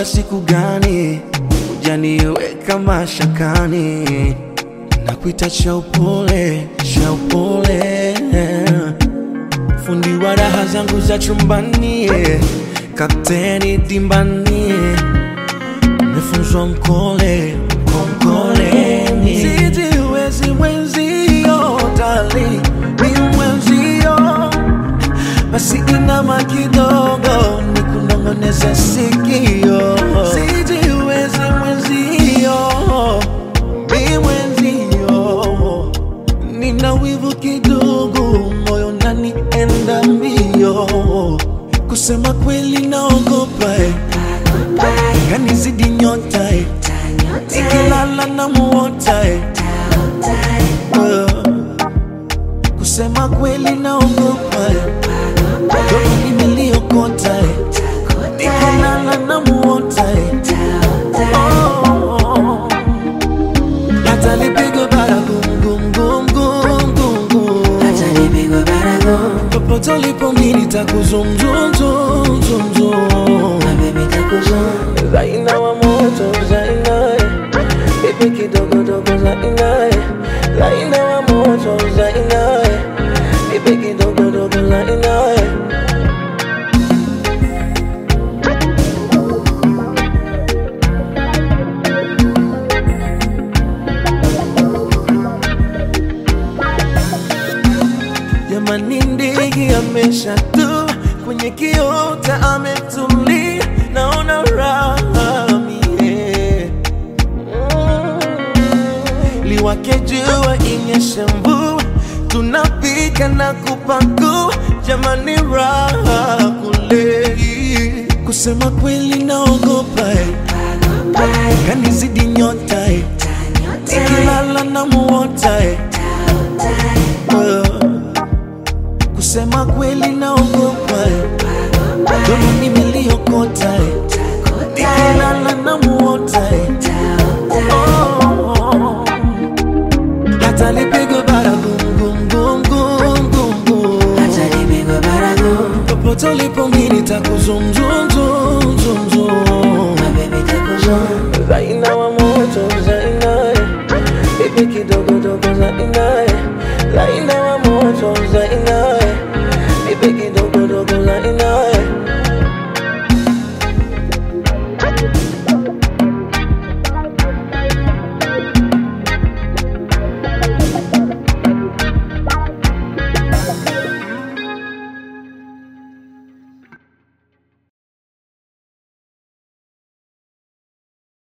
siku gani hujaniweka mashakani, nakuita chaupole, chaupole, fundi wa raha zangu za chumbani, kapteni dimbani, nimefunzwa mkole, mkoleni. Sijiwezi mwenzio, darling, ni mwenzio, basi inama kidogo nikunong'oneze sikio. Sijiwezi mwenzio, mi mwenzio, nina wivu kidogo, moyo unanienda mbio. Kusema kweli naogopa, kanizidi nyota, nikilala namuota. Kusema kweli naogopa, dogo nimeliokota, nikilala namuota. Hata nipigwe baragumu, gum, gum, gum, gum, gum. Hata nipigwe baragumu, popote ulipo mimi nitakuzum, zum, zum, zum, zum. baby nitakuzum. Zaina wa moto, Zaina, baby kidogo dogo, Zaina, Zaina wa moto, Zaina, baby kidogo dogo, Zaina. Jamani, ndege ameshatua kwenye kiota, ametulia, naona raha mie. Liwake jua, inyeshe mvua, tunapika na kupakua, jamani raha kule. Kusema kweli naogopa, kanizidi nyota, nikilala namuota. Kusema kweli naogopa, dogo nimeliokota, nikilala namuota. Hata nipigwe baragumu, gum, gum, gum, gum, gum. Hata nipigwe baragumu, popote ulipo mimi nitakuzum, zum, zum, zum, zum. baby nitakuzum. Zaina wa moto, Zaina, baby kidogo dogo, Zaina.